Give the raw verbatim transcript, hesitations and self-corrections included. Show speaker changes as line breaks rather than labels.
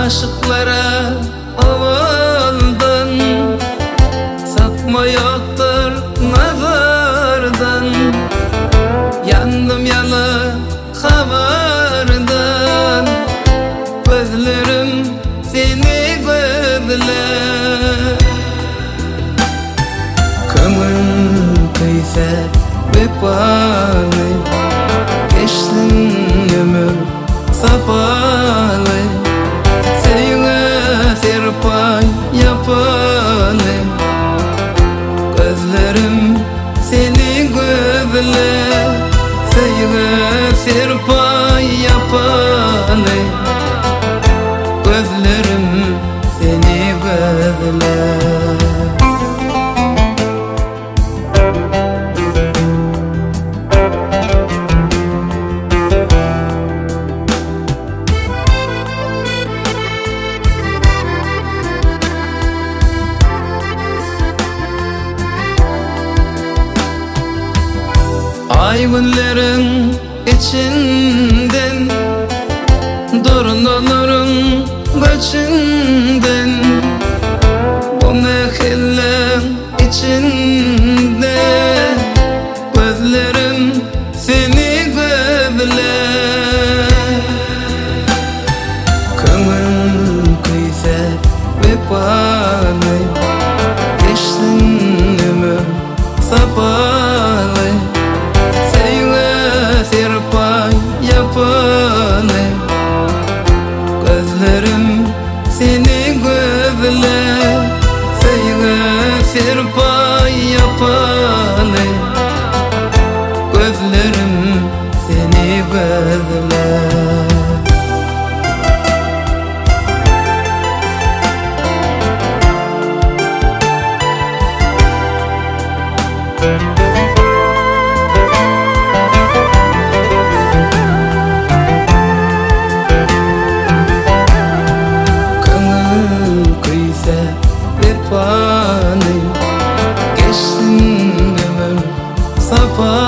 aşıklara ovaldan, sapma yoktur nazardan. Yandım yalı havardan, gözlerim seni gözler. Kömür kıysa vefalı, geçtin ömür sapalı. Sevge serpay yapalı, gözlerim seni gözler. Sevge serpay yapalı, gözlerim seni gözler. Ay günlerin içinden, durnaların göçünden, bu mehiller içinde gözlerim seni gözler. Kömür kıysa vefalı, geçtin ömür sapalı. Gözlerim seni gözler. Sevge serpay yapalı, gözlerim seni gözler. Vefalı, geçtin ömür sapalı.